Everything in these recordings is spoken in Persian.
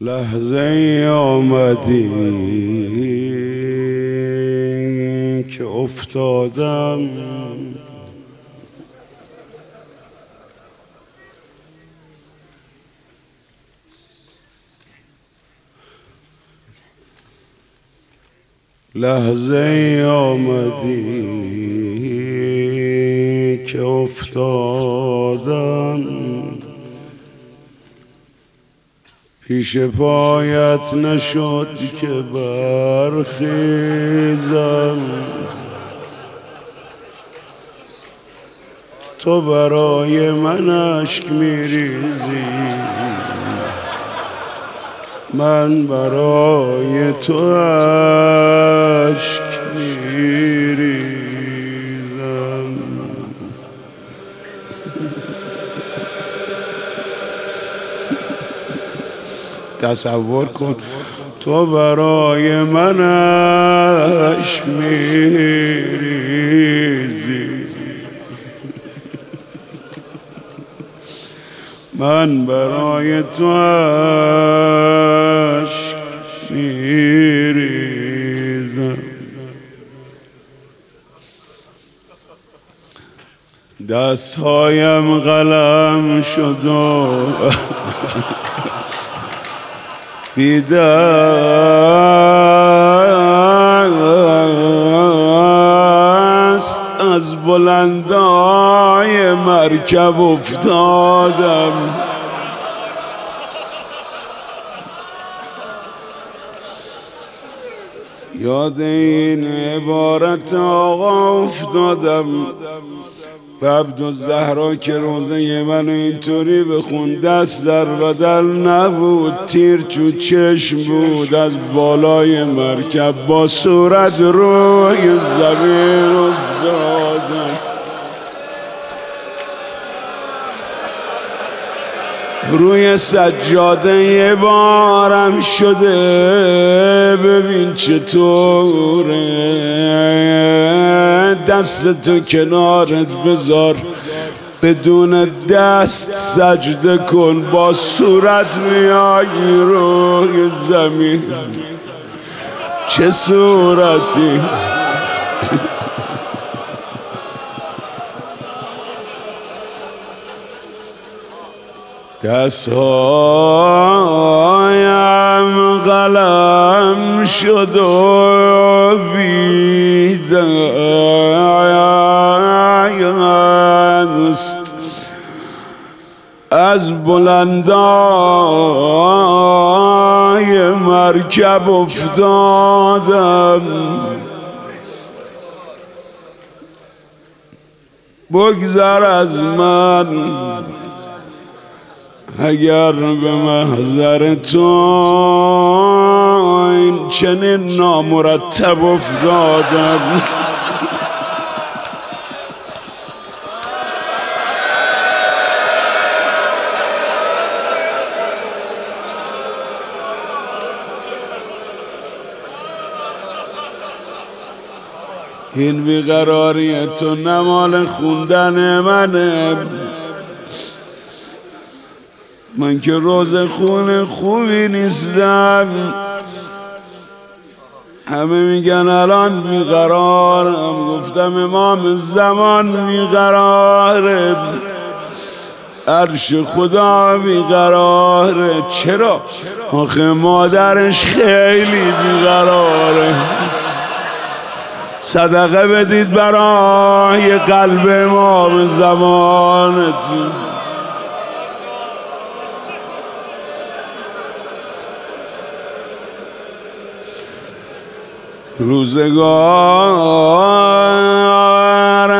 لحظه ای آمدی که افتادم لحظه ای آمدی که افتادم پیش پایت نشد که برخیزم تو برای من اشک میریزی من برای تو اشک میریزم تصور کن تو برای من اشک میریزی من برای تو اشک میریزم دستهایم قلم شد و بی دست از بلندای مرکب افتادم یاد این عبارت آقا افتادم به عبدالزهرا که روزه منو اینطوری بخون دست در بدل نبود تیر چو چشم بود از بالای مرکب با صورت روی زمین افتادم روی سجاده یه بارم شده ببین چطوره دست تو کنارت بذار بدون دست سجده کن با صورت میای روی زمین چه صورتی دستهایم قلم شد و بی دست از بلندای مرکب افتادم بگذر از من اگر به محضر تو این چنین نامرتب افتادم این بیقراری تو نمال خوندن منه من که روز خون خوبی نیستم همه میگن الان بیقرارم گفتم امام زمان بیقراره عرش خدا بیقراره چرا؟ آخه مادرش خیلی بیقراره صدقه بدید برای قلب امام زمانتون روزگار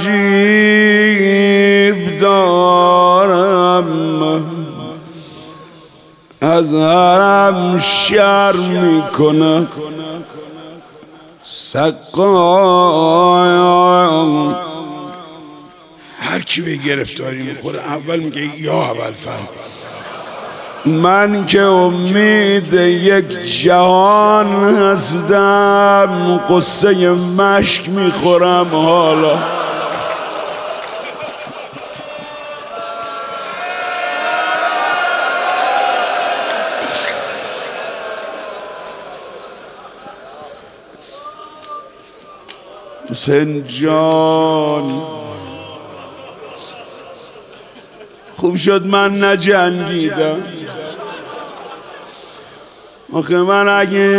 عجیب دارم از حرم شرم میکنه سقایم هر کی به گرفتاری میخوره اول میگه یا ابوالفضل من که امید یک جهان هستم قصه مشک میخورم حالا حسین جان خوب شد من نجنگیدم. آخه من اگه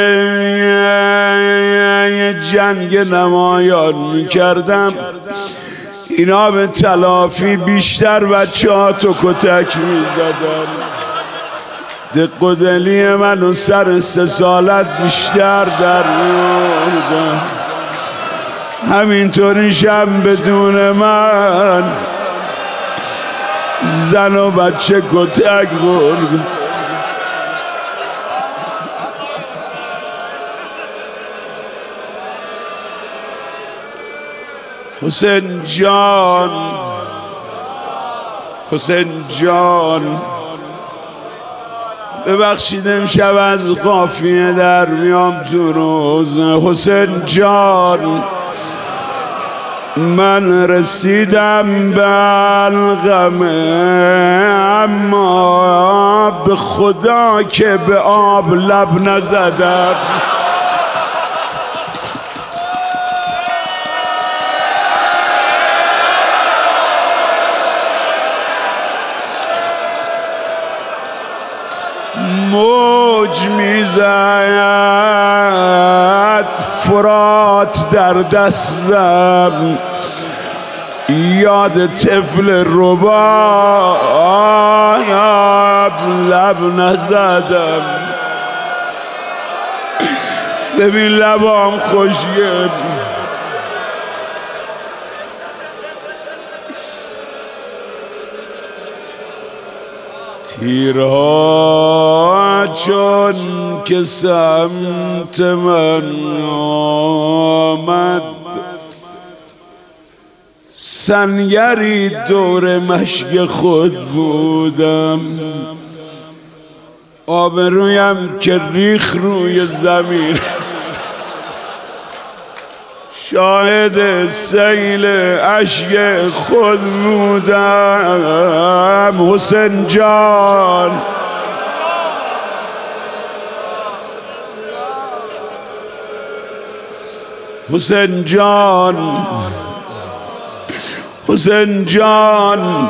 جنگ نمایان میکردم اینا به تلافی بیشتر بچه ها تو کتک میدادن. دق و دلی منو سر 3 سالت بیشتر در میاردن. همینطوریشم بدون من زن و بچه کتک خورد. حسین جان حسین جان ببخشید امشب از قافیه در میام تو روز. حسین جان من رسیدم به القمه اما به خدا که به آب لب نزدم. موج میزد فرات در دستم یاد طفل رباب لب نزدم. ببین لبام خوشگل تیرها چون که سمت من آمد سنگری دور مشک خود بودم. آبرویم که ریخ روی زمین شاهد سیل اشک خود بودم. حسین جان حسین جان حسین جان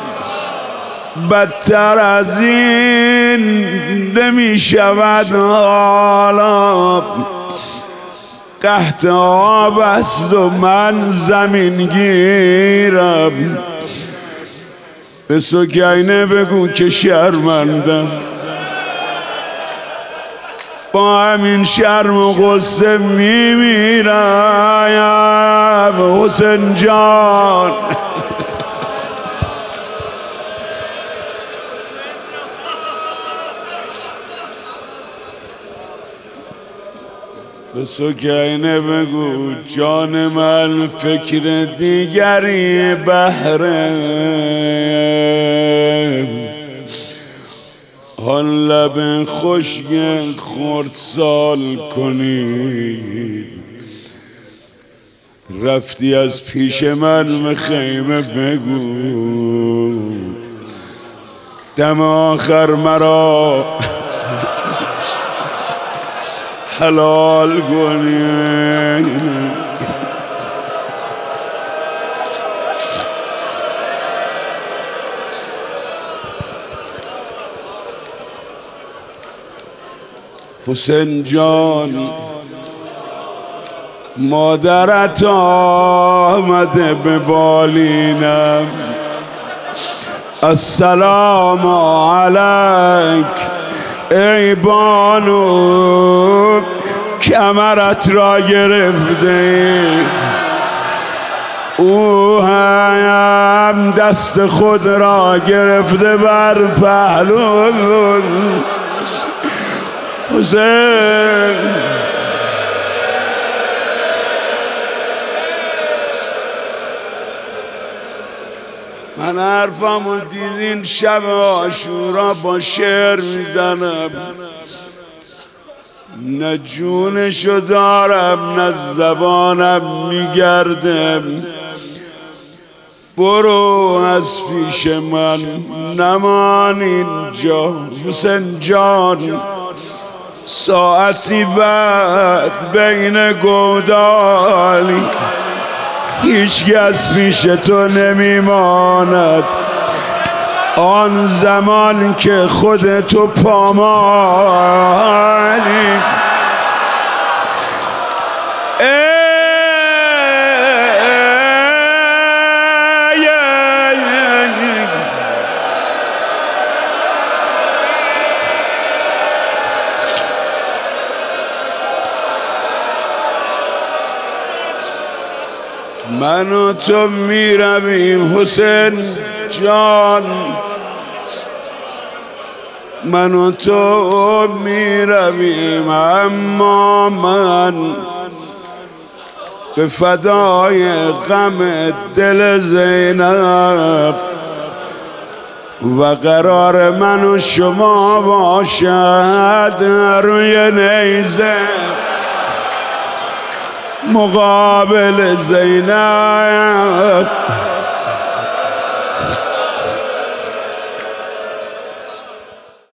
بدتر از این نمی شود حالا. قحط آب است و من زمین گیرم. به سکینه بگو که شرمندم. با همین شرم و غصه میمیرم. حسین جان به سکینه بگو جان من فکر دیگری بهره آن لب خشک خردسال کنید. رفتی از پیش من به خیمه بگو دم آخر مرا حلال کنید. حسین جان مادرت آمده به بالینم السلام علیک ای بانو کمرت را گرفته. او هم دست خود را گرفته بر پهلو. حسین من حرفمو دیدین شب عاشورا با شعر میزنم. نه جونشو دارم نه زبانم میگردم. برو از پیش من نمان اینجا. حسین جان ساعتی بعد بین گودالی هیچ کس پیش تو نمیماند. آن زمان که خودتو پامالی من و تو میرویم حسین جان، من و تو میرویم، اما من به فدای غم دل زینب و قرار من و شما باشد روی نیزه مقابل زینب.